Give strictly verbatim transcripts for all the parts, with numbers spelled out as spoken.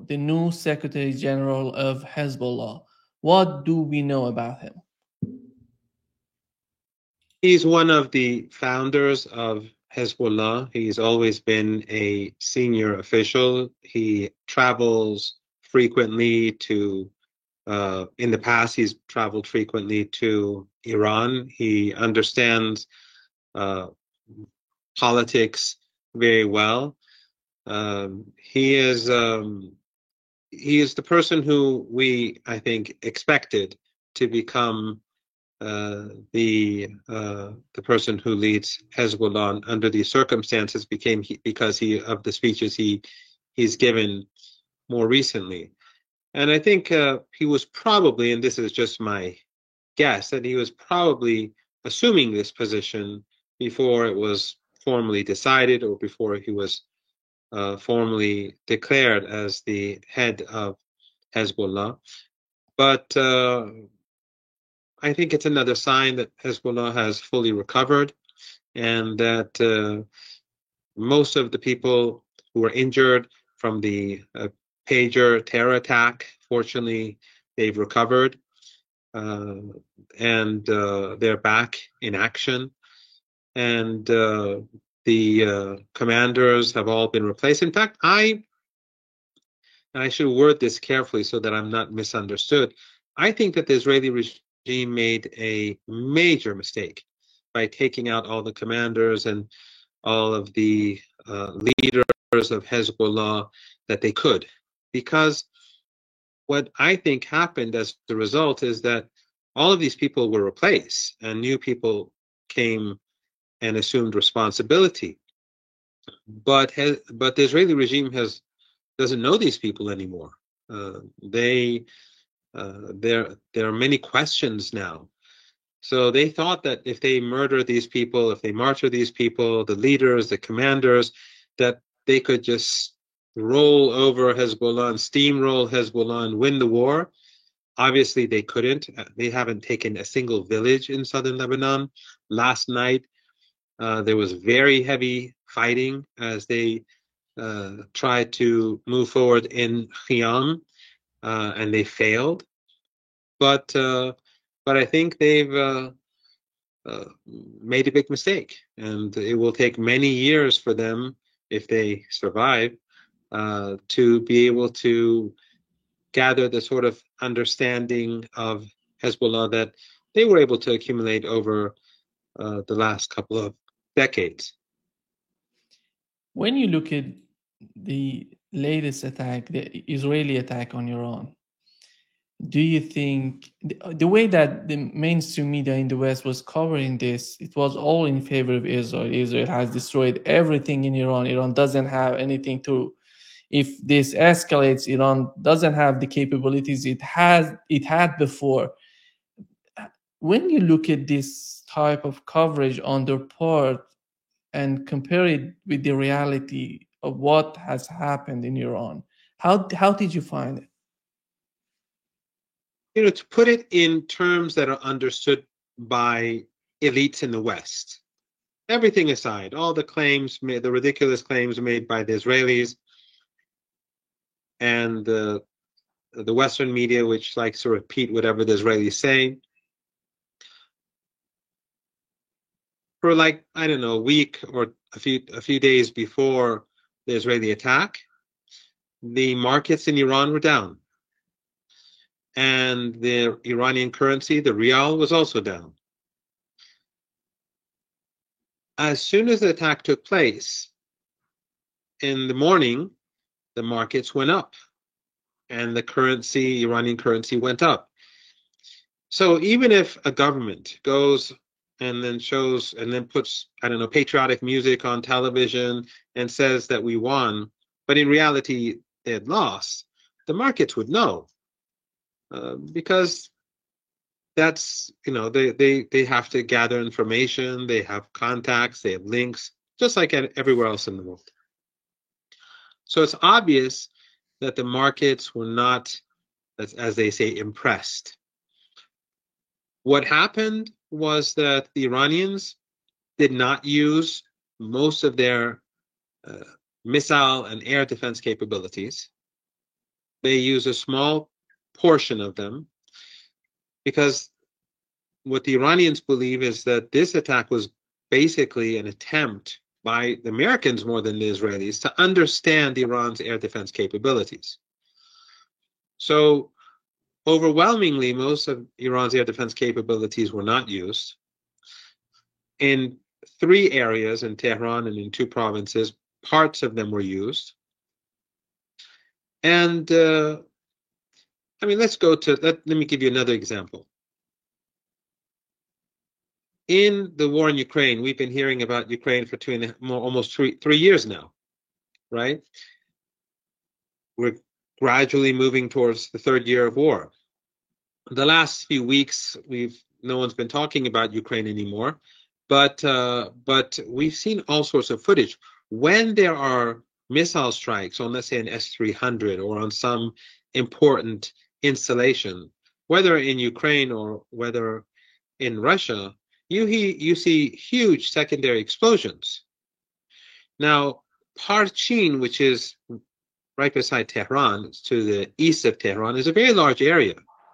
the new Secretary General of Hezbollah. What do we know about him? He's one of the founders of Hezbollah. He's always been a senior official. He travels frequently to, uh, in the past, he's traveled frequently to Iran. He understands uh, politics very well. Um, he is um, he is the person who we, I think, expected to become uh, the uh, the person who leads Hezbollah under these circumstances became he, because he of the speeches he he's given more recently, and I think uh, he was probably, and this is just my guess, that he was probably assuming this position before it was formally decided or before he was uh, formally declared as the head of Hezbollah. But uh, I think it's another sign that Hezbollah has fully recovered and that uh, most of the people who were injured from the uh, pager terror attack, fortunately, they've recovered uh, and uh, they're back in action. And uh, the uh, commanders have all been replaced. In fact, I and I should word this carefully so that I'm not misunderstood. I think that the Israeli regime made a major mistake by taking out all the commanders and all of the uh, leaders of Hezbollah that they could. Because what I think happened as the result is that all of these people were replaced and new people came and assumed responsibility. But has, but the Israeli regime has doesn't know these people anymore. Uh, they uh, there there are many questions now. So they thought that if they murder these people, if they martyr these people, the leaders, the commanders, that they could just roll over Hezbollah and steamroll Hezbollah and win the war. Obviously, they couldn't. They haven't taken a single village in southern Lebanon. Last night, uh, there was very heavy fighting as they uh, tried to move forward in Khiam, uh, and they failed. But uh, but I think they've uh, uh, made a big mistake, and it will take many years for them, if they survive, uh, to be able to gather the sort of understanding of Hezbollah that they were able to accumulate over uh, the last couple of decades. When you look at the latest attack, the Israeli attack on Iran, do you think the, the way that the mainstream media in the West was covering this, it was all in favor of Israel? Israel has destroyed everything in Iran. Iran doesn't have anything to. If this escalates, Iran doesn't have the capabilities it has it had before. When you look at this type of coverage on their part and compare it with the reality of what has happened in Iran, how how did you find it? You know, to put it in terms that are understood by elites in the West, everything aside, all the claims, the ridiculous claims made by the Israelis and the the Western media, which likes to repeat whatever the Israelis say, for like, I don't know, a week or a few a few days before the Israeli attack, the markets in Iran were down. And the Iranian currency, the rial, was also down. As soon as the attack took place, in the morning, the markets went up and the currency, Iranian currency, went up. So even if a government goes and then shows and then puts, I don't know, patriotic music on television and says that we won, but in reality they had lost, the markets would know. Uh, because that's, you know, they, they, they have to gather information, they have contacts, they have links, just like everywhere else in the world. So it's obvious that the markets were not, as, as they say, impressed. What happened was that the Iranians did not use most of their uh, missile and air defense capabilities. they use a small portion of them, because what the Iranians believe is that this attack was basically an attempt by the Americans more than the Israelis to understand Iran's air defense capabilities. So overwhelmingly, most of Iran's air defense capabilities were not used. In three areas in Tehran and in two provinces, parts of them were used. And uh, I mean, let's go to, let, let me give you another example. In the war in Ukraine, we've been hearing about Ukraine for two and a, more, almost three, three years now, right? We're gradually moving towards the third year of war. The last few weeks, we've no one's been talking about Ukraine anymore, but uh, but we've seen all sorts of footage. When there are missile strikes on, let's say, an S three hundred or on some important installation, whether in Ukraine or whether in Russia, you he, you see huge secondary explosions. Now, Parchin, which is right beside Tehran, to the east of Tehran, is a very large area.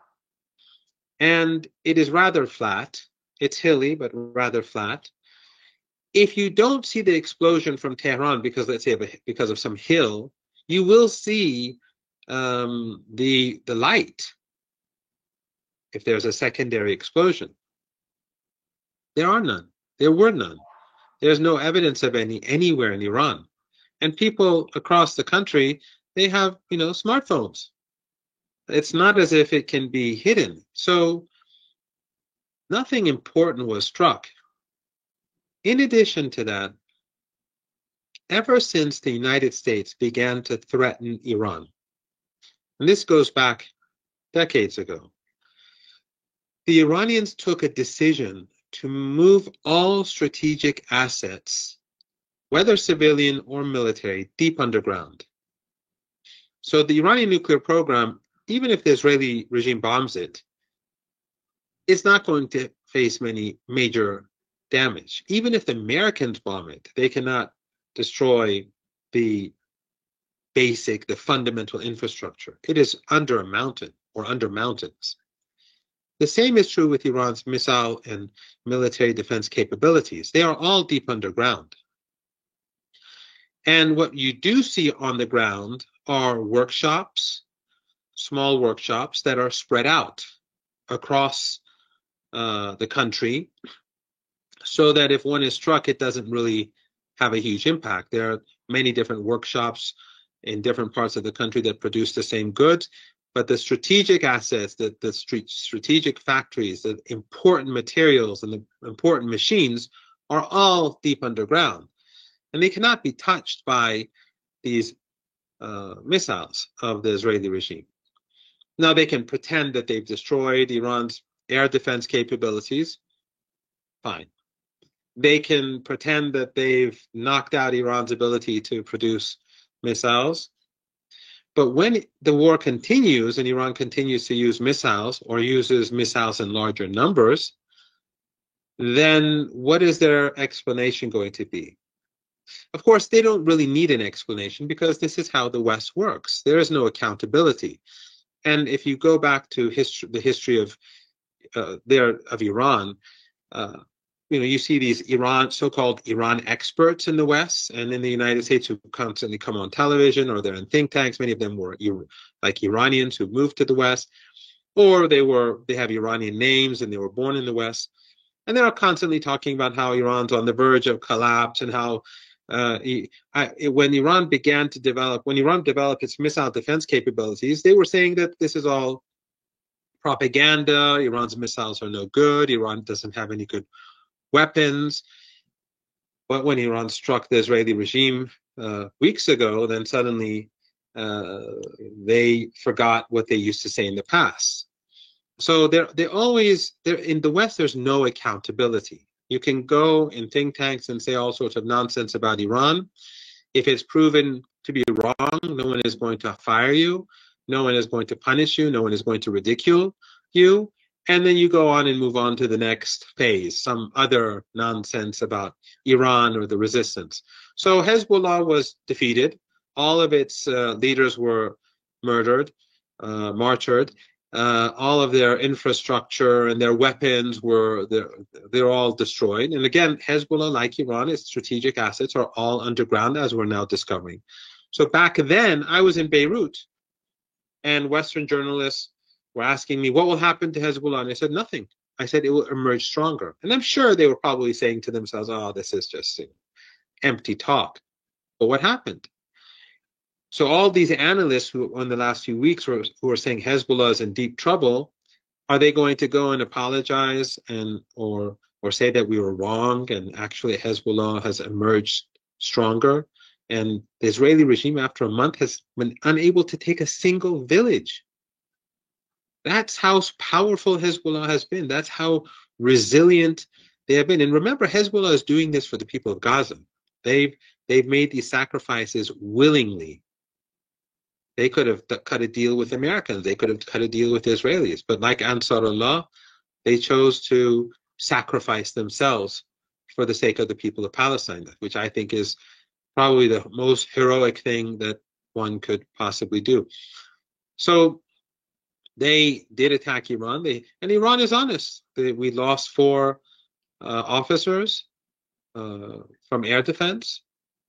And it is rather flat. It's hilly, but rather flat. If you don't see the explosion from Tehran because, let's say, because of some hill, you will see um, the, the light if there's a secondary explosion. There are none. There were none. There's no evidence of any anywhere in Iran. And people across the country, they have, you know, smartphones. It's not as if it can be hidden. So nothing important was struck. In addition to that, ever since the United States began to threaten Iran, and this goes back decades ago, the Iranians took a decision to move all strategic assets, whether civilian or military, deep underground. So the Iranian nuclear program, even if the Israeli regime bombs it, it's not going to face many major damage. Even if the Americans bomb it, they cannot destroy the basic, the fundamental infrastructure. It is under a mountain or under mountains. The same is true with Iran's missile and military defense capabilities. They are all deep underground. And what you do see on the ground are workshops, small workshops that are spread out across uh, the country, so that if one is struck, it doesn't really have a huge impact. There are many different workshops in different parts of the country that produce the same goods, but the strategic assets, the, the strategic factories, the important materials and the important machines are all deep underground. And they cannot be touched by these uh, missiles of the Israeli regime. Now, they can pretend that they've destroyed Iran's air defense capabilities. Fine. They can pretend that they've knocked out Iran's ability to produce missiles. But when the war continues and Iran continues to use missiles or uses missiles in larger numbers, then what is their explanation going to be? Of course, they don't really need an explanation because this is how the West works. There is no accountability. And if you go back to history, the history of uh, there of Iran, uh, you know, you see these Iran, so-called Iran experts in the West and in the United States who constantly come on television, or they're in think tanks. Many of them were like Iranians who moved to the West, or they were they have Iranian names and they were born in the West, and they're constantly talking about how Iran's on the verge of collapse and how uh, I, when Iran began to develop, when Iran developed its missile defense capabilities, they were saying that this is all propaganda. Iran's missiles are no good. Iran doesn't have any good weapons. But when Iran struck the Israeli regime uh, weeks ago, then suddenly uh, they forgot what they used to say in the past. So they're, they're always, they're, in the West, there's no accountability. You can go in think tanks and say all sorts of nonsense about Iran. If it's proven to be wrong, no one is going to fire you. No one is going to punish you. No one is going to ridicule you. And then you go on and move on to the next phase, some other nonsense about Iran or the resistance. So Hezbollah was defeated. All of its uh, leaders were murdered, uh, martyred. Uh, all of their infrastructure and their weapons were they're, they're all destroyed. And again, Hezbollah, like Iran, its strategic assets are all underground, as we're now discovering. So back then, I was in Beirut, and Western journalists were asking me, what will happen to Hezbollah? And I said, nothing. I said, it will emerge stronger. And I'm sure they were probably saying to themselves, oh, this is just you know, empty talk. But what happened? So all these analysts who in the last few weeks were, who are saying Hezbollah is in deep trouble, are they going to go and apologize and or or say that we were wrong and actually Hezbollah has emerged stronger? And the Israeli regime, after a month, has been unable to take a single village. That's how powerful Hezbollah has been. That's how resilient they have been. And remember, Hezbollah is doing this for the people of Gaza. They've they've made these sacrifices willingly. They could have cut a deal with Americans. They could have cut a deal with Israelis. But like Ansarullah, they chose to sacrifice themselves for the sake of the people of Palestine, which I think is probably the most heroic thing that one could possibly do. So they did attack Iran. They, and Iran is honest. They, we lost four uh, officers uh, from air defense.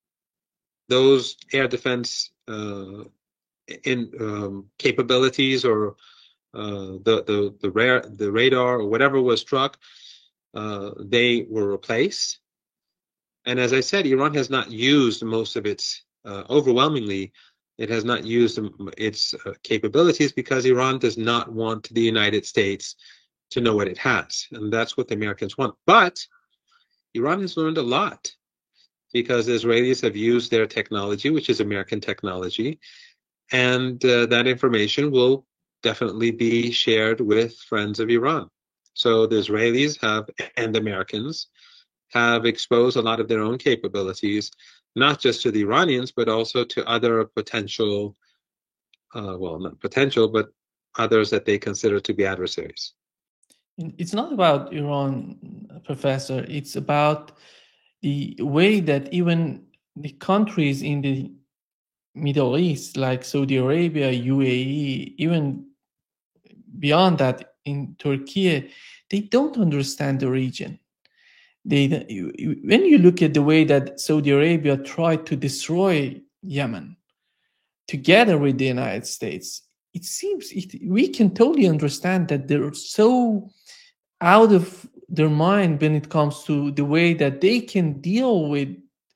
Those air defense uh, in um, capabilities or uh, the the the rare the radar or whatever was struck, uh, they were replaced. And as I said, Iran has not used most of its uh, overwhelmingly. It has not used its uh, capabilities because Iran does not want the United States to know what it has, and that's what the Americans want. But Iran has learned a lot because the Israelis have used their technology, which is American technology. And uh, that information will definitely be shared with friends of Iran. So the Israelis have, and the Americans, have exposed a lot of their own capabilities, not just to the Iranians, but also to other potential, uh, well, not potential, but others that they consider to be adversaries. It's not about Iran, Professor. It's about the way that even the countries in the Middle East, like Saudi Arabia, U A E, even beyond that in Turkey, they don't understand the region. They, when you look at the way that Saudi Arabia tried to destroy Yemen together with the United States, it seems it, we can totally understand that they're so out of their mind when it comes to the way that they can deal with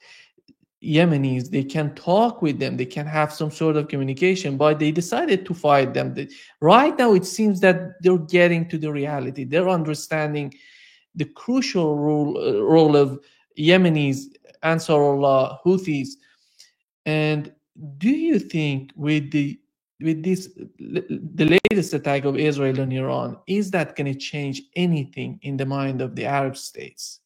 Yemenis. They can talk with them, they can have some sort of communication, but they decided to fight them. Right now it seems that they're getting to the reality. They're understanding the crucial role, uh, role of Yemenis, Ansarullah, Houthis. And do you think with the with this the latest attack of Israel and Iran, is that going to change anything in the mind of the Arab states?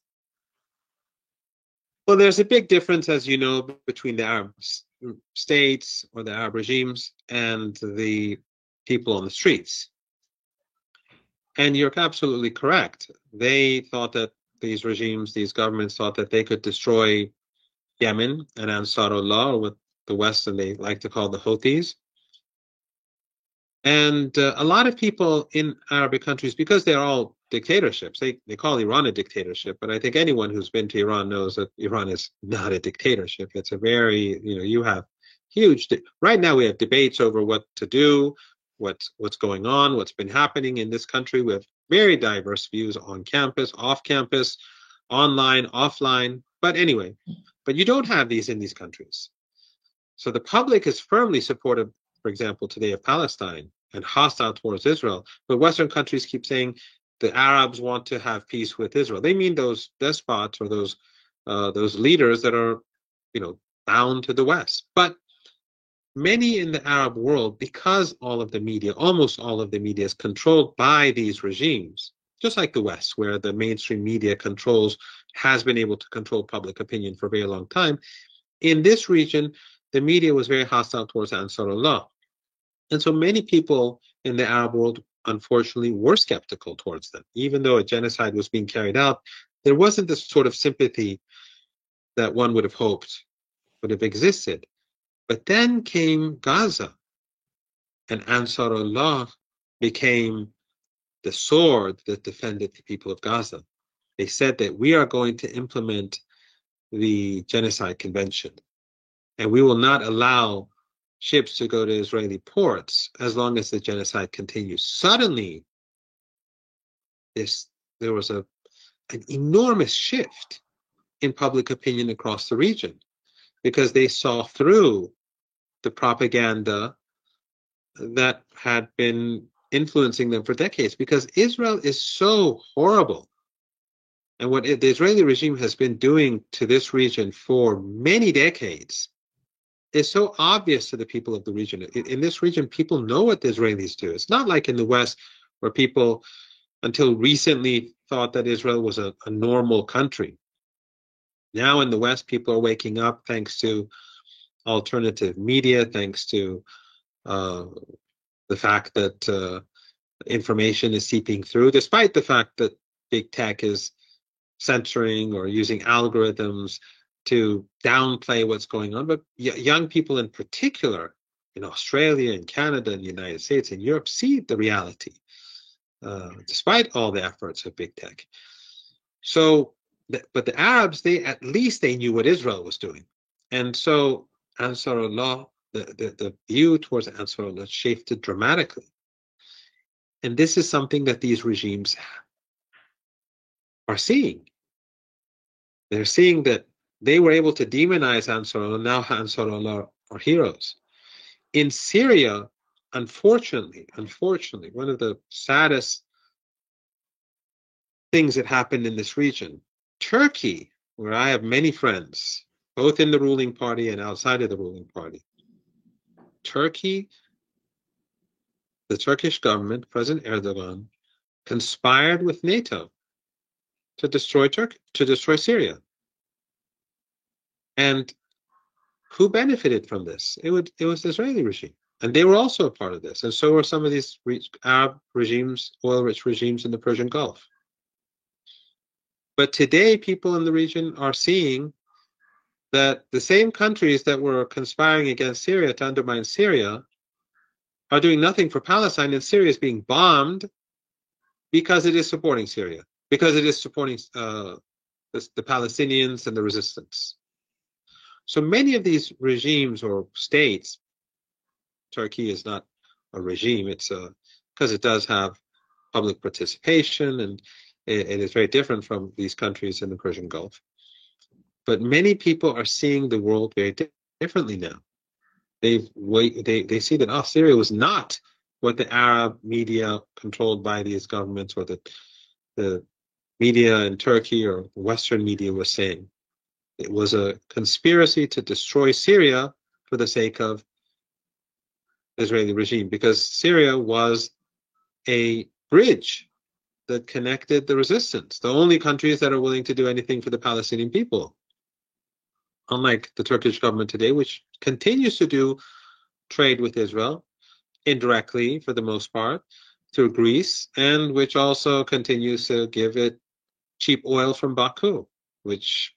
Well, there's a big difference, as you know, between the Arab states or the Arab regimes and the people on the streets. And you're absolutely correct. They thought that these regimes, these governments thought that they could destroy Yemen and Ansarullah, or what the West and they like to call the Houthis. And uh, a lot of people in Arabic countries, because they're all dictatorships, they, they call Iran a dictatorship, but I think anyone who's been to Iran knows that Iran is not a dictatorship. It's a very, you know, you have huge, right now we have debates over what to do, what's, what's going on, what's been happening in this country. We have very diverse views on campus, off campus, online, offline. But anyway, but you don't have these in these countries. So the public is firmly supportive, for example, today of Palestine and hostile towards Israel. But Western countries keep saying the Arabs want to have peace with Israel. They mean those despots or those uh, those leaders that are, you know, bound to the West. But many in the Arab world, because all of the media, almost all of the media is controlled by these regimes, just like the West, where the mainstream media controls, has been able to control public opinion for a very long time. In this region, the media was very hostile towards Ansarullah. And so many people in the Arab world, unfortunately, were skeptical towards them. Even though a genocide was being carried out, there wasn't the sort of sympathy that one would have hoped would have existed. But then came Gaza. And Ansarullah became the sword that defended the people of Gaza. They said that we are going to implement the Genocide Convention, and we will not allow ships to go to Israeli ports as long as the genocide continues. Suddenly, this, there was a, an enormous shift in public opinion across the region, because they saw through the propaganda that had been influencing them for decades, because Israel is so horrible. And what the Israeli regime has been doing to this region for many decades is so obvious to the people of the region. In this region, people know what the Israelis do. It's not like in the West, where people, until recently, thought that Israel was a, a normal country. Now in the West, people are waking up thanks to alternative media, thanks to uh, the fact that uh, information is seeping through, despite the fact that big tech is censoring or using algorithms to downplay what's going on. But y- young people in particular, in Australia and Canada and the United States and Europe, see the reality, uh, despite all the efforts of big tech. So, th- but the Arabs, they at least they knew what Israel was doing. And so Ansarullah, the, the, the view towards Ansarullah shifted dramatically. And this is something that these regimes are seeing. They're seeing that they were able to demonize Ansarullah. Now Ansarullah are heroes. In Syria, unfortunately, unfortunately, one of the saddest things that happened in this region, Turkey, where I have many friends, both in the ruling party and outside of the ruling party, Turkey, the Turkish government, President Erdogan, conspired with NATO to destroy Turkey, to destroy Syria. And who benefited from this? It would it was the Israeli regime. And they were also a part of this. And so were some of these re- Arab regimes, oil-rich regimes in the Persian Gulf. But today, people in the region are seeing that the same countries that were conspiring against Syria to undermine Syria are doing nothing for Palestine, and Syria is being bombed because it is supporting Syria, because it is supporting uh, the, the Palestinians and the resistance. So many of these regimes or states, Turkey is not a regime, it's a, because it does have public participation, and it, it is very different from these countries in the Persian Gulf. But many people are seeing the world very di- differently now. They've wait, they they see that oh, Syria was not what the Arab media controlled by these governments or the the media in Turkey or Western media was saying. It was a conspiracy to destroy Syria for the sake of the Israeli regime, because Syria was a bridge that connected the resistance, the only countries that are willing to do anything for the Palestinian people. Unlike the Turkish government today, which continues to do trade with Israel, indirectly for the most part, through Greece, and which also continues to give it cheap oil from Baku, which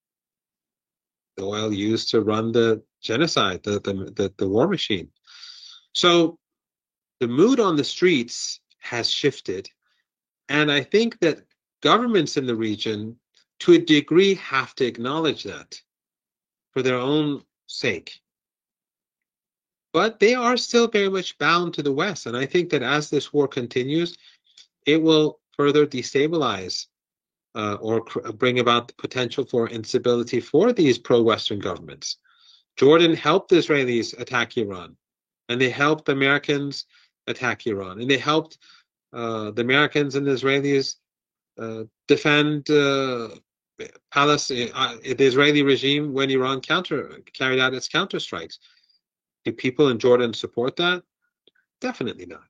the oil used to run the genocide, the, the, the, the war machine. So the mood on the streets has shifted. And I think that governments in the region, to a degree, have to acknowledge that for their own sake. But they are still very much bound to the West. And I think that as this war continues, it will further destabilize uh, or cr- bring about the potential for instability for these pro-Western governments. Jordan helped the Israelis attack Iran, and they helped the Americans attack Iran, and they helped uh, the Americans and the Israelis uh, defend uh, Palestine, uh, the Israeli regime when Iran counter carried out its counterstrikes. Do people in Jordan support that? Definitely not.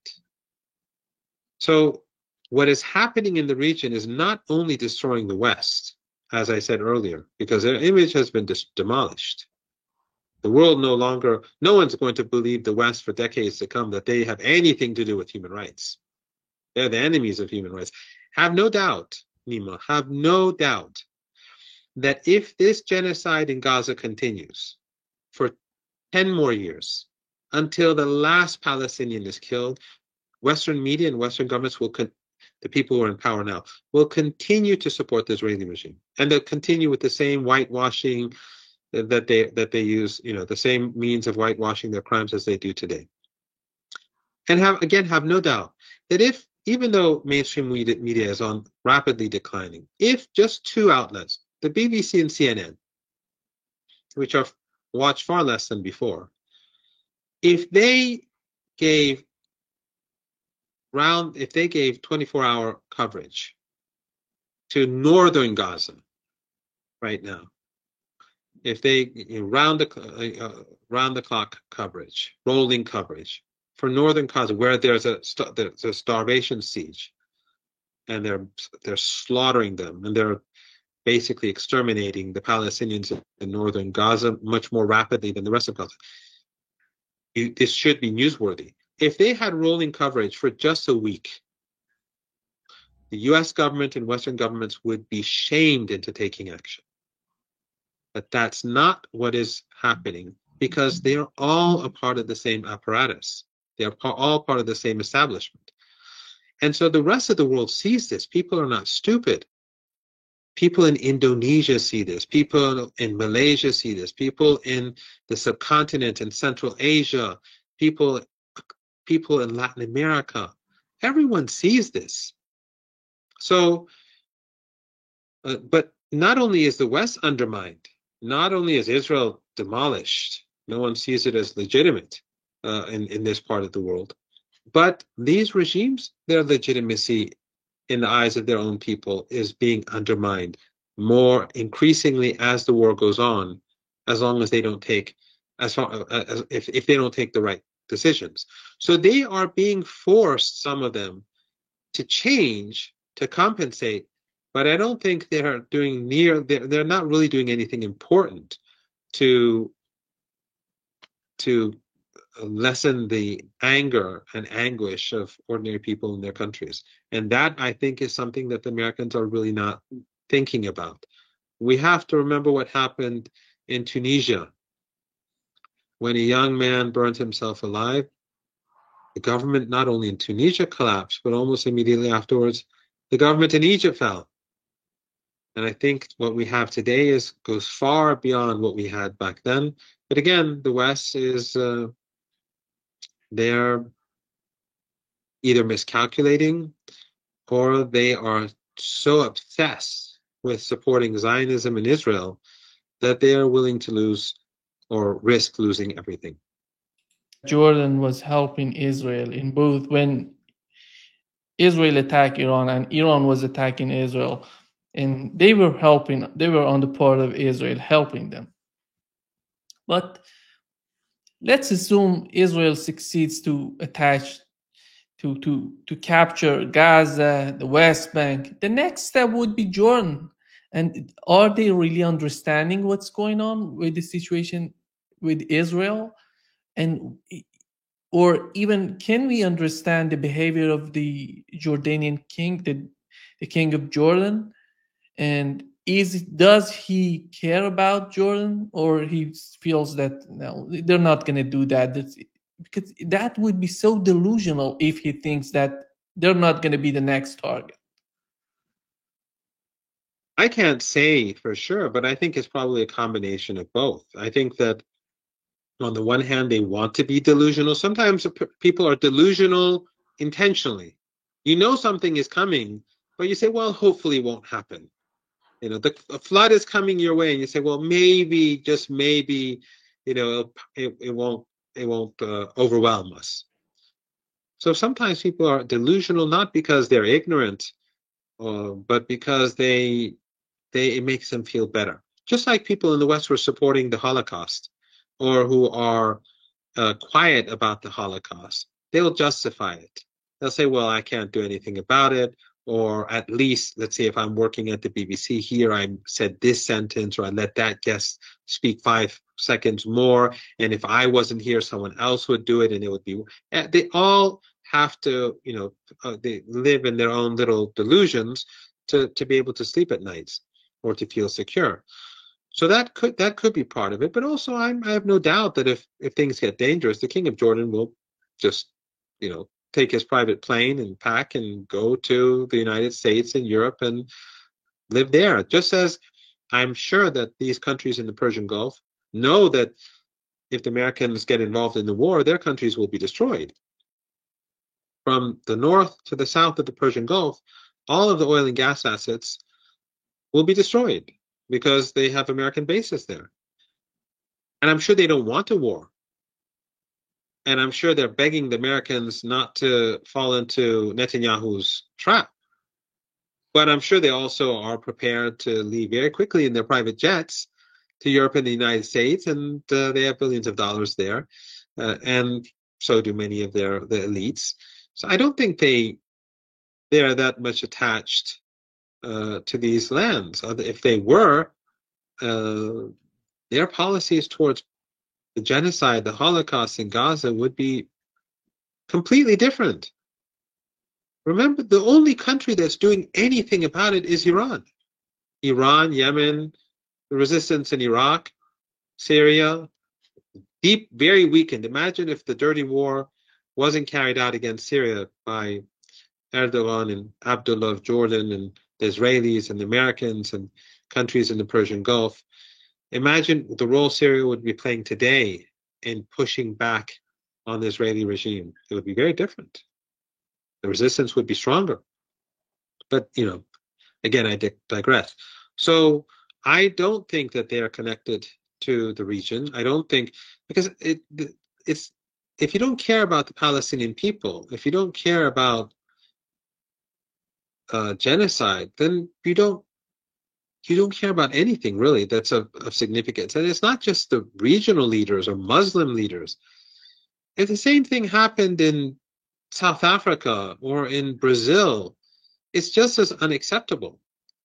So what is happening in the region is not only destroying the West, as I said earlier, because their image has been dis- demolished. The world no longer, no one's going to believe the West for decades to come that they have anything to do with human rights. They're the enemies of human rights. Have no doubt, Nima, have no doubt that if this genocide in Gaza continues for ten more years, until the last Palestinian is killed. Western media and Western governments will, con- the people who are in power now, will continue to support the Israeli regime, and they'll continue with the same whitewashing that they that they use, you know, the same means of whitewashing their crimes as they do today. And have again have no doubt that if, even though mainstream media, media is on rapidly declining, if just two outlets, the B B C and C N N, which are watched far less than before, if they gave round, if they gave twenty-four hour coverage to northern Gaza right now, if they, you know, round the uh, round the clock coverage, rolling coverage for northern Gaza, where there's a there's a starvation siege, and they're they're slaughtering them, and they're basically exterminating the Palestinians in northern Gaza much more rapidly than the rest of Gaza. It, this should be newsworthy. If they had rolling coverage for just a week, the U S government and Western governments would be shamed into taking action. But that's not what is happening, because they are all a part of the same apparatus. They are all part of the same establishment. And so the rest of the world sees this. People are not stupid. People in Indonesia see this. People in Malaysia see this. People in the subcontinent in Central Asia, people, people in Latin America, everyone sees this. So, uh, but not only is the West undermined, not only is Israel demolished, no one sees it as legitimate uh, in, in this part of the world, but these regimes, their legitimacy in the eyes of their own people is being undermined more increasingly as the war goes on, as long as they don't take, as far as if, if they don't take the right decisions. So they are being forced, some of them, to change, to compensate, but I don't think they're doing near, they're, they're not really doing anything important to, to lessen the anger and anguish of ordinary people in their countries. And that, I think, is something that the Americans are really not thinking about. We have to remember what happened in Tunisia when a young man burned himself alive. The government, not only in Tunisia, collapsed, but almost immediately afterwards, the government in Egypt fell. And I think what we have today is goes far beyond what we had back then. But again, the West is uh, they're either miscalculating, or they are so obsessed with supporting Zionism in Israel that they are willing to lose or risk losing everything. Jordan was helping Israel in both when Israel attacked Iran and Iran was attacking Israel, and they were helping, they were on the part of Israel, helping them. But let's assume Israel succeeds to attach, to, to, to capture Gaza, the West Bank. The next step would be Jordan. And are they really understanding what's going on with the situation with Israel? And or even, can we understand the behavior of the Jordanian king, the, the king of Jordan? And is does he care about Jordan, or he feels that no, they're not going to do that? That's, because that would be so delusional if he thinks that they're not going to be the next target. I can't say for sure, but I think it's probably a combination of both. I think that on the one hand, they want to be delusional. Sometimes people are delusional intentionally. You know something is coming, but you say, well, hopefully it won't happen. You know, the, the flood is coming your way, and you say, well, maybe, just maybe, you know, it, it won't, it won't uh, overwhelm us. So sometimes people are delusional, not because they're ignorant, uh, but because they, they, it makes them feel better. Just like people in the West were supporting the Holocaust, or who are uh, quiet about the Holocaust, they'll justify it. They'll say, well, I can't do anything about it. Or at least, let's say if I'm working at the B B C here, I said this sentence, or I let that guest speak five seconds more. And if I wasn't here, someone else would do it, and it would be, they all have to, you know, uh, they live in their own little delusions to, to be able to sleep at nights or to feel secure. So that could that could be part of it. But also, I'm, I have no doubt that if if things get dangerous, the King of Jordan will just, you know, take his private plane and pack and go to the United States and Europe and live there. Just as I'm sure that these countries in the Persian Gulf know that if the Americans get involved in the war, their countries will be destroyed. From the north to the south of the Persian Gulf, all of the oil and gas assets will be destroyed because they have American bases there. And I'm sure they don't want a war. And I'm sure they're begging the Americans not to fall into Netanyahu's trap. But I'm sure they also are prepared to leave very quickly in their private jets to Europe and the United States, and uh, they have billions of dollars there, uh, and so do many of their the elites. So I don't think they they are that much attached uh, to these lands. If they were, uh, their policies towards the genocide, the Holocaust in Gaza would be completely different. Remember, the only country that's doing anything about it is Iran. Iran, Yemen, the resistance in Iraq, Syria, deep, very weakened. Imagine if the dirty war wasn't carried out against Syria by Erdogan and Abdullah of Jordan and the Israelis and the Americans and countries in the Persian Gulf. Imagine the role Syria would be playing today in pushing back on the Israeli regime. It would be very different. The resistance would be stronger. But, you know, again, I digress. So I don't think that they are connected to the region. I don't think, because it it's if you don't care about the Palestinian people, if you don't care about uh, genocide, then you don't you don't care about anything really that's of, of significance. And it's not just the regional leaders or Muslim leaders. If the same thing happened in South Africa or in Brazil, it's just as unacceptable.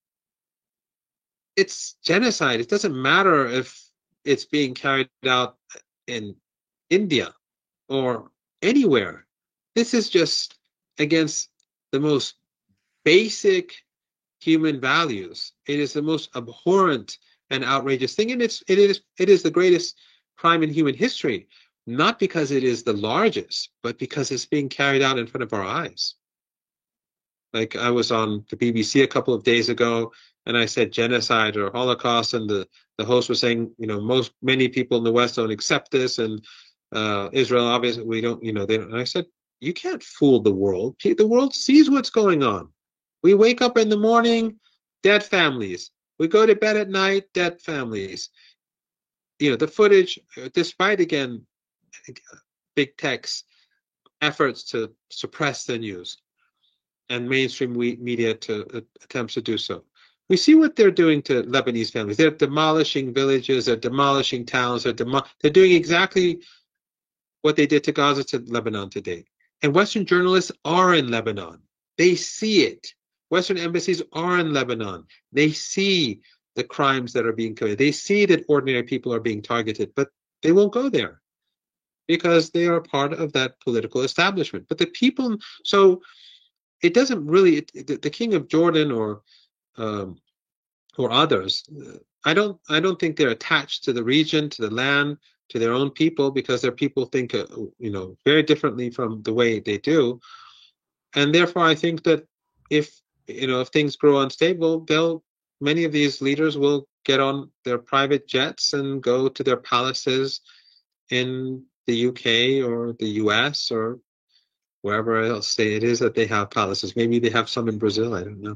It's genocide. It doesn't matter if it's being carried out in India or anywhere. This is just against the most basic human values. It is the most abhorrent and outrageous thing, and it's it is it is the greatest crime in human history, not because it is the largest, but because it's being carried out in front of our eyes. Like, I was on the B B C a couple of days ago, and I said genocide or Holocaust, and the, the host was saying, you know, most many people in the West don't accept this, and uh, Israel, obviously, we don't, you know, they don't. And I said, you can't fool the world. The world sees what's going on. We wake up in the morning, dead families. We go to bed at night, dead families. You know, the footage, despite, again, big tech's efforts to suppress the news and mainstream media to uh, attempts to do so. We see what they're doing to Lebanese families. They're demolishing villages, they're demolishing towns, they're, demo they're doing exactly what they did to Gaza to Lebanon today. And Western journalists are in Lebanon. They see it. Western embassies are in Lebanon. They see the crimes that are being committed. They see that ordinary people are being targeted, but they won't go there because they are part of that political establishment. But the people, so it doesn't really, it, the, the King of Jordan or um, or others, I don't, I don't think they're attached to the region, to the land, to their own people, because their people think, uh, you know, very differently from the way they do, and therefore I think that if you know if things grow unstable, they'll many of these leaders will get on their private jets and go to their palaces in the U K or the U S or wherever else they, it is that they have palaces. Maybe they have some in Brazil. I don't know.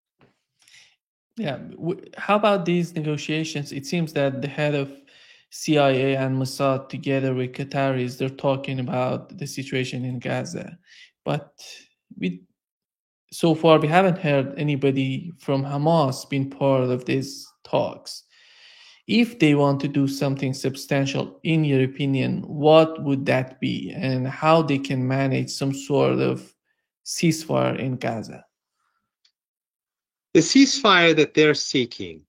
Yeah. How about these negotiations? It seems that the head of C I A and Mossad, together with Qataris, they're talking about the situation in Gaza. But we, so far, we haven't heard anybody from Hamas being part of these talks. If they want to do something substantial, in your opinion, what would that be, and how they can manage some sort of ceasefire in Gaza? The ceasefire that they're seeking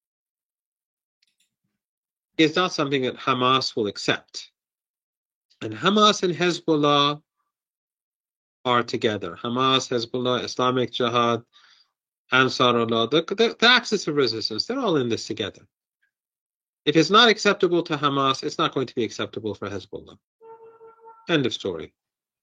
is not something that Hamas will accept. And Hamas and Hezbollah are together. Hamas, Hezbollah, Islamic Jihad, Ansarullah, the, the, the axis of resistance, they're all in this together. If it's not acceptable to Hamas, it's not going to be acceptable for Hezbollah. End of story.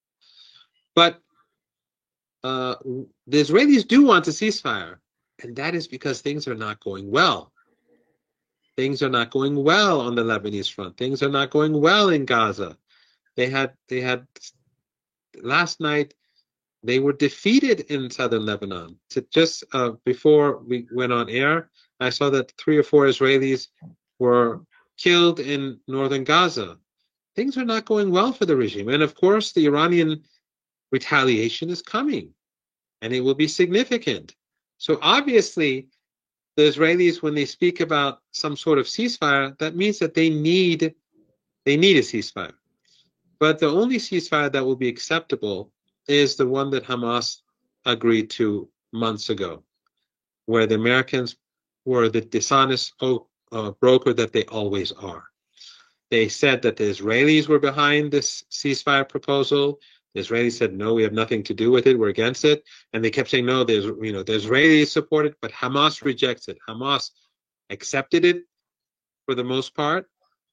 But uh, the Israelis do want a ceasefire, and that is because things are not going well. Things are not going well on the Lebanese front. Things are not going well in Gaza. They had they had last night. They were defeated in southern Lebanon. So just uh, before we went on air, I saw that three or four Israelis were killed in northern Gaza. Things are not going well for the regime. And of course, the Iranian retaliation is coming, and it will be significant. So obviously, the Israelis, when they speak about some sort of ceasefire, that means that they need they need a ceasefire. But the only ceasefire that will be acceptable is the one that Hamas agreed to months ago, where the Americans were the dishonest uh, broker that they always are. They said that the Israelis were behind this ceasefire proposal. The Israelis said, no, we have nothing to do with it. We're against it. And they kept saying, no, there's, you know, the Israelis support it, but Hamas rejects it. Hamas accepted it for the most part.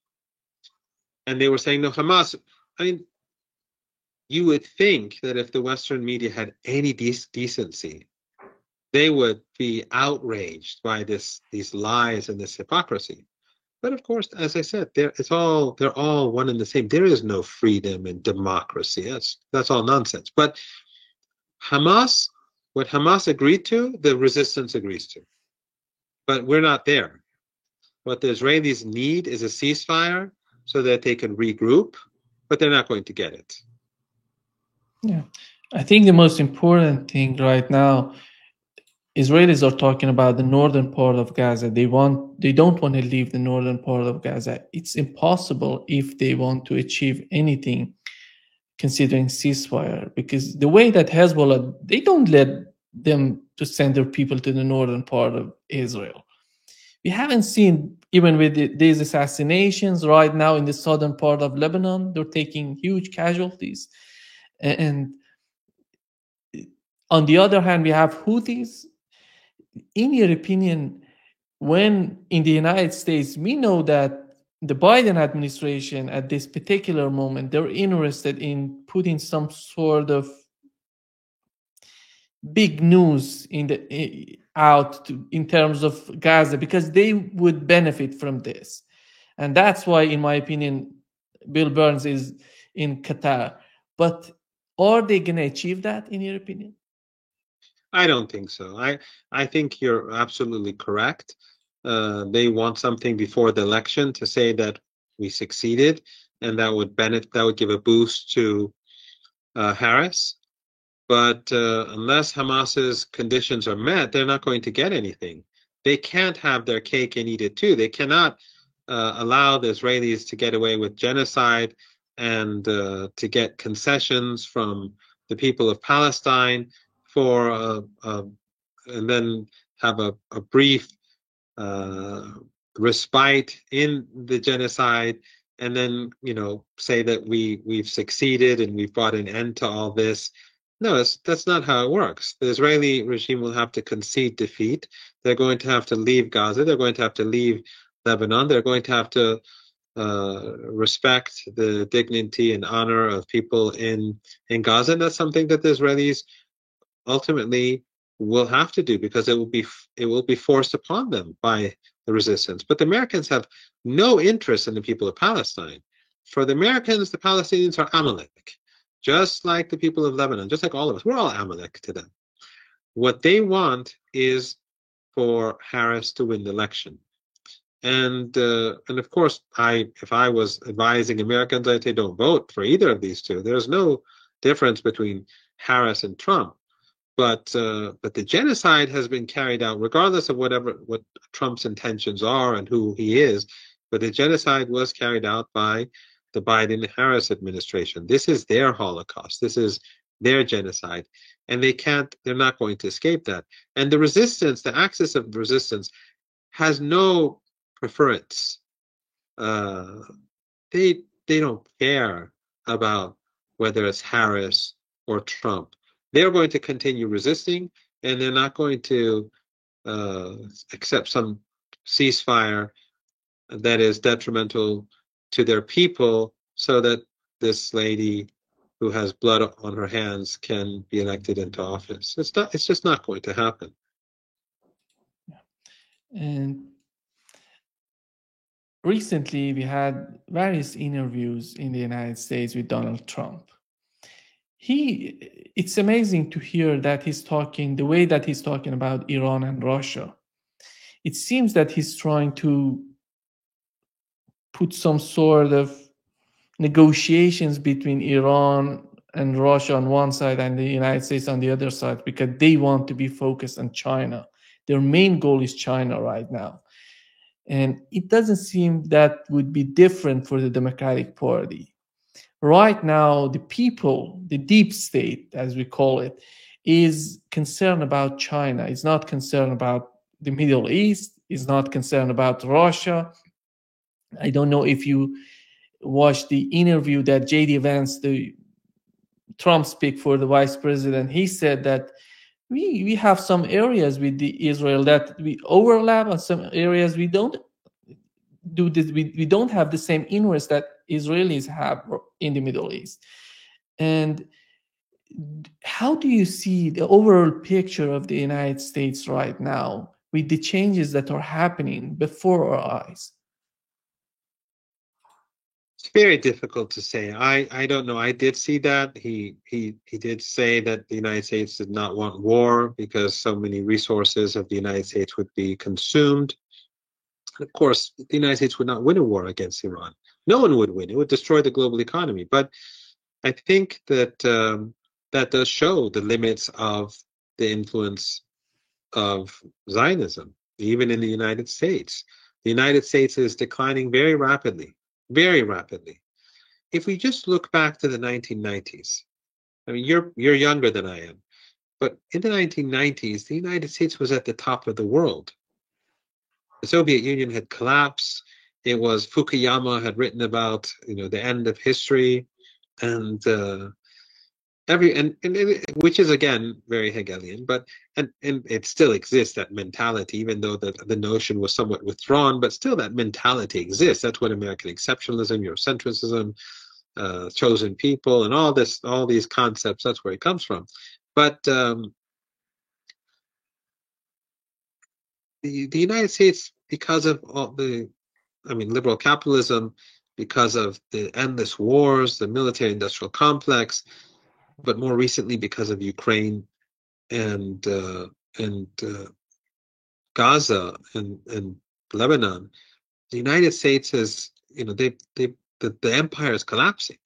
And they were saying, no, Hamas, I mean, you would think that if the Western media had any de- decency, they would be outraged by this, these lies and this hypocrisy. But of course, as I said, it's all they're all one and the same. There is no freedom and democracy. That's that's all nonsense. But Hamas, what Hamas agreed to, the resistance agrees to. But we're not there. What the Israelis need is a ceasefire so that they can regroup, but they're not going to get it. Yeah, I think the most important thing right now, Israelis are talking about the northern part of Gaza. They want, they don't want to leave the northern part of Gaza. It's impossible if they want to achieve anything considering ceasefire, because the way that Hezbollah, they don't let them to send their people to the northern part of Israel. We haven't seen, even with the, these assassinations right now in the southern part of Lebanon, they're taking huge casualties. And on the other hand, we have Houthis. In your opinion, when in the United States, we know that the Biden administration at this particular moment, they're interested in putting some sort of big news in the out to, in terms of Gaza, because they would benefit from this. And that's why, in my opinion, Bill Burns is in Qatar. But are they going to achieve that, in your opinion? I don't think so. I, I think you're absolutely correct. Uh, they want something before the election to say that we succeeded, and that would benefit, that would give a boost to uh, Harris. But uh, unless Hamas's conditions are met, they're not going to get anything. They can't have their cake and eat it too. They cannot uh, allow the Israelis to get away with genocide and uh, to get concessions from the people of Palestine for uh, uh, and then have a, a brief uh, respite in the genocide, and then you know say that we we've succeeded and we've brought an end to all this. No, that's, that's not how it works. The Israeli regime will have to concede defeat. They're going to have to leave Gaza. They're going to have to leave Lebanon. They're going to have to uh, respect the dignity and honor of people in, in Gaza. And that's something that the Israelis ultimately will have to do, because it will be it will be forced upon them by the resistance. But the Americans have no interest in the people of Palestine. For the Americans, the Palestinians are Amalek. Just like the people of Lebanon, just like all of us, we're all Amalek to them. What they want is for Harris to win the election. And uh, and of course, I if I was advising Americans, I'd say don't vote for either of these two. There's no difference between Harris and Trump. But uh, but the genocide has been carried out, regardless of whatever what Trump's intentions are and who he is. But the genocide was carried out by the Biden-Harris administration. This is their Holocaust. This is their genocide, and they can't. They're not going to escape that. And the resistance, the axis of resistance, has no preference. Uh, they they don't care about whether it's Harris or Trump. They're going to continue resisting, and they're not going to uh, accept some ceasefire that is detrimental to their people, so that this lady who has blood on her hands can be elected into office. It's not. It's just not going to happen. And recently, we had various interviews in the United States with Donald Trump. He, it's amazing to hear that he's talking the way that he's talking about Iran and Russia. It seems that he's trying to put some sort of negotiations between Iran and Russia on one side and the United States on the other side, because they want to be focused on China. Their main goal is China right now. And it doesn't seem that would be different for the Democratic Party. Right now, the people, the deep state, as we call it, is concerned about China. It's not concerned about the Middle East. It's not concerned about Russia. I don't know if you watched the interview that J D Vance, the Trump speak for the vice president. He said that we, we have some areas with the Israel that we overlap, and some areas we don't do this. We, we don't have the same interest that Israelis have in the Middle East. And how do you see the overall picture of the United States right now with the changes that are happening before our eyes? It's very difficult to say. I, I don't know. I did see that. He he he did say that the United States did not want war because so many resources of the United States would be consumed. Of course, the United States would not win a war against Iran. No one would win. It would destroy the global economy. But I think that um, that does show the limits of the influence of Zionism, even in the United States. The United States is declining very rapidly, very rapidly. If we just look back to the nineteen nineties, I mean, you're you're younger than I am, but in the nineteen nineties, the United States was at the top of the world. The Soviet Union had collapsed. It was Fukuyama had written about, you know, the end of history, and uh, every and, and it, which is again very Hegelian, but and, and it still exists, that mentality, even though the the notion was somewhat withdrawn, but still that mentality exists. That's what American exceptionalism, Eurocentrism, uh, chosen people, and all this, all these concepts. That's where it comes from. But um, the the United States, because of all the, I mean, liberal capitalism, because of the endless wars, the military-industrial complex, but more recently because of Ukraine and uh, and uh, Gaza and and Lebanon, the United States has, you know, they they the, the empire is collapsing,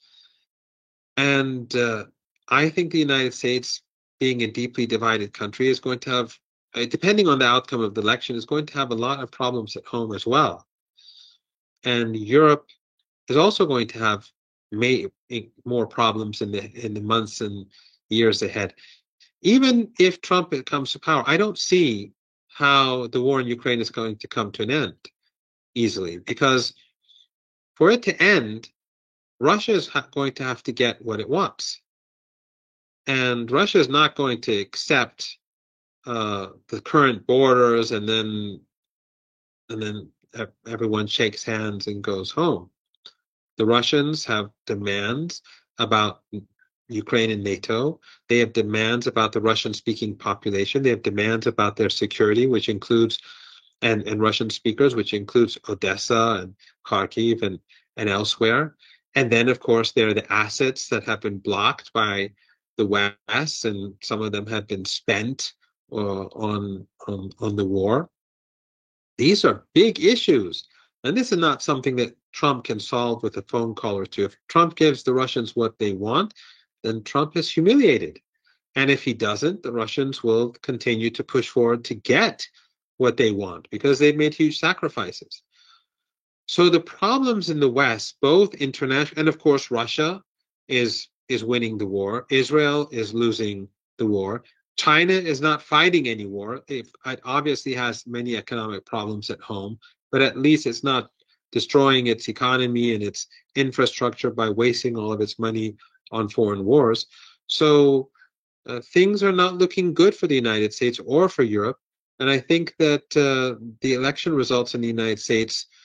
and uh, I think the United States, being a deeply divided country, is going to have, uh, depending on the outcome of the election, is going to have a lot of problems at home as well, and Europe is also going to have may, more problems in the in the months and years ahead. Even if Trump comes to power, I don't see how the war in Ukraine is going to come to an end easily, because for it to end, Russia is ha- going to have to get what it wants, and Russia is not going to accept uh, the current borders and then and then everyone shakes hands and goes home. The Russians have demands about Ukraine and NATO. They have demands about the Russian-speaking population. They have demands about their security, which includes, and, and Russian speakers, which includes Odessa and Kharkiv and, and elsewhere. And then, of course, there are the assets that have been blocked by the West, and some of them have been spent uh, on, on, on the war. These are big issues. And this is not something that Trump can solve with a phone call or two. If Trump gives the Russians what they want, then Trump is humiliated. And if he doesn't, the Russians will continue to push forward to get what they want, because they've made huge sacrifices. So the problems in the West, both international, and of course Russia is is winning the war. Israel is losing the war. China is not fighting any war. It obviously has many economic problems at home, but at least it's not destroying its economy and its infrastructure by wasting all of its money on foreign wars. So uh, things are not looking good for the United States or for Europe. And I think that uh, the election results in the United States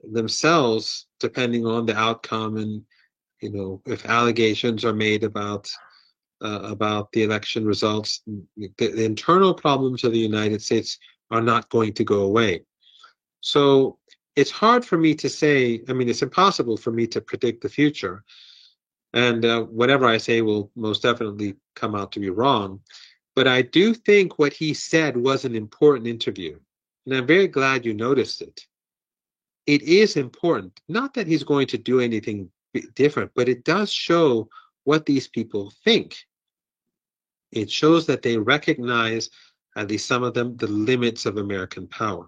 themselves, depending on the outcome, and you know, if allegations are made about uh, about the election results, the, the internal problems of the United States are not going to go away. So it's hard for me to say. I mean, it's impossible for me to predict the future, and uh, whatever I say will most definitely come out to be wrong. But I do think what he said was an important interview, and I'm very glad you noticed it. It is important. Not that he's going to do anything different, but it does show what these people think. It shows that they recognize, at least some of them, the limits of American power.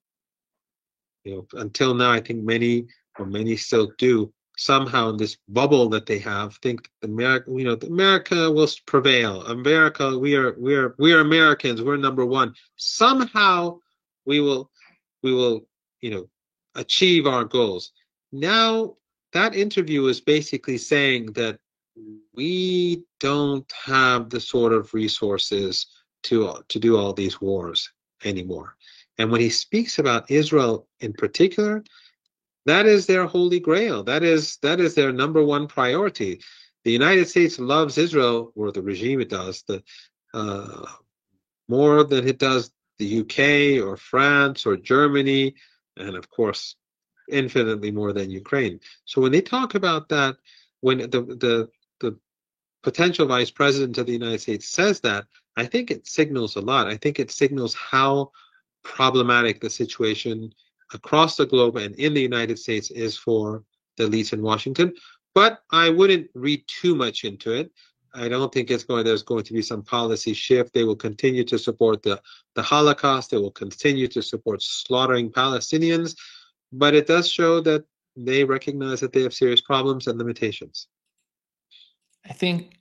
You know, until now, I think many, or many still do, somehow in this bubble that they have, think America, you know, America will prevail. America, we are, we are, we are Americans. We're number one. Somehow, we will, we will, you know, achieve our goals. Now, that interview is basically saying that we don't have the sort of resources to to do all these wars anymore. And when he speaks about Israel in particular, that is their holy grail. That is that is their number one priority. The United States loves Israel, or the regime it does, the uh, more than it does the U K or France or Germany, and of course, infinitely more than Ukraine. So when they talk about that, when the the the potential vice president of the United States says that, I think it signals a lot. I think it signals how problematic the situation across the globe and in the United States is for the elites in Washington. But I wouldn't read too much into it. I don't think it's going. There's going to be some policy shift. They will continue to support the, the Holocaust. They will continue to support slaughtering Palestinians. But it does show that they recognize that they have serious problems and limitations. I think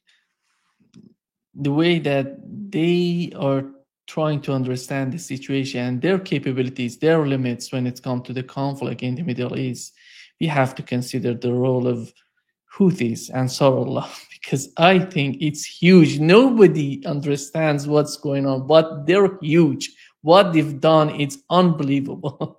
the way that they are trying to understand the situation, their capabilities, their limits when it comes to the conflict in the Middle East, we have to consider the role of Houthis and Ansarullah, because I think it's huge. Nobody understands what's going on, but they're huge. What they've done, it's unbelievable.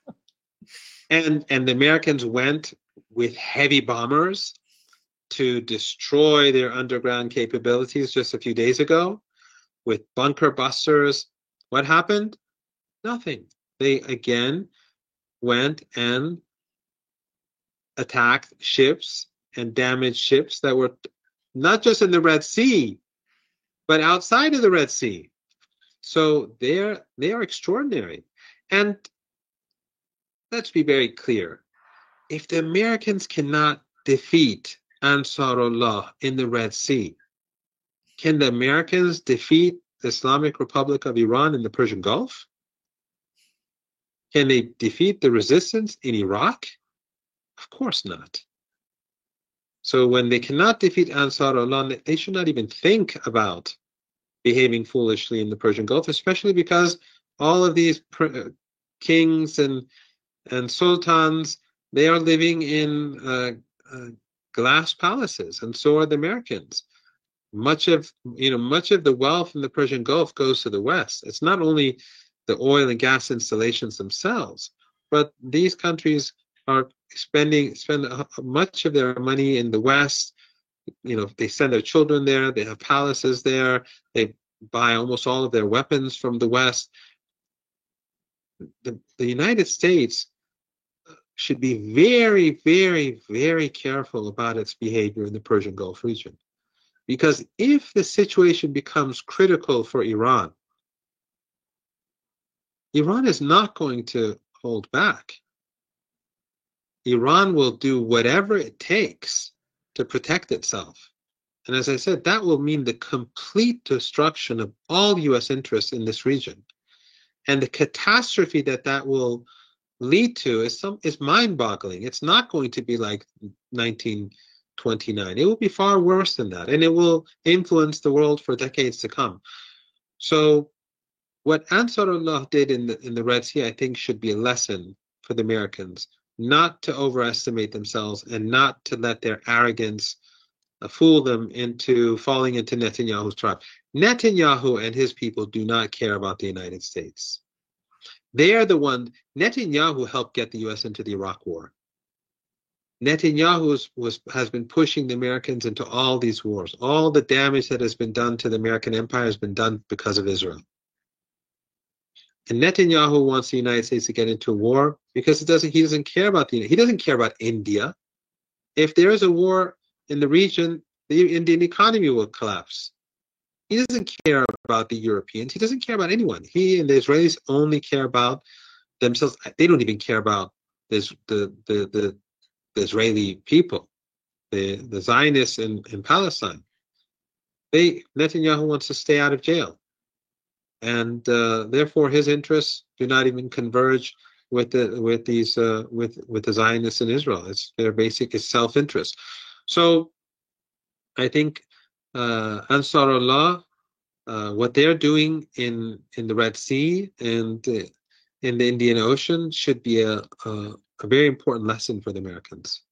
and and the Americans went with heavy bombers to destroy their underground capabilities just a few days ago with bunker busters. What happened? Nothing. They again went and attacked ships and damaged ships that were not just in the Red Sea, but outside of the Red Sea. So they're they are extraordinary. And let's be very clear. If the Americans cannot defeat Ansarullah in the Red Sea, can the Americans defeat the Islamic Republic of Iran in the Persian Gulf? Can they defeat the resistance in Iraq? Of course not. So when they cannot defeat Ansarullah, they should not even think about behaving foolishly in the Persian Gulf, especially because all of these kings and and sultans, they are living in uh, uh, glass palaces, and so are the Americans. Much of you know much of the wealth in the Persian Gulf goes to the West. It's not only the oil and gas installations themselves, but these countries are spending spend much of their money in the West. You know, they send their children there. They have palaces there. They buy almost all of their weapons from the West. The, the United States should be very, very, very careful about its behavior in the Persian Gulf region. Because if the situation becomes critical for Iran, Iran is not going to hold back. Iran will do whatever it takes to protect itself. And as I said, that will mean the complete destruction of all U S interests in this region. And the catastrophe that that will lead to is some is mind-boggling. It's not going to be like nineteen twenty-nine. It will be far worse than that, and it will influence the world for decades to come. So what Ansarullah did in the in the Red Sea, I think, should be a lesson for the Americans, not to overestimate themselves and not to let their arrogance uh, fool them into falling into Netanyahu's trap. Netanyahu and his people do not care about the United States. They are the one. Netanyahu helped get the U S into the Iraq War. Netanyahu was, was, has been pushing the Americans into all these wars. All the damage that has been done to the American empire has been done because of Israel. And Netanyahu wants the United States to get into a war because it doesn't, he doesn't care about the, he doesn't care about India. If there is a war in the region, the Indian economy will collapse. He doesn't care about the Europeans. He doesn't care about anyone. He and the Israelis only care about themselves. They don't even care about this, the, the, the, the Israeli people, the, the Zionists in, in Palestine. They, Netanyahu wants to stay out of jail. And uh, therefore, his interests do not even converge with the with these uh, with with the Zionists in Israel. It's their basic is self-interest. So, I think uh, Ansarullah, uh, what they're doing in in the Red Sea and uh, in the Indian Ocean should be a, a a very important lesson for the Americans.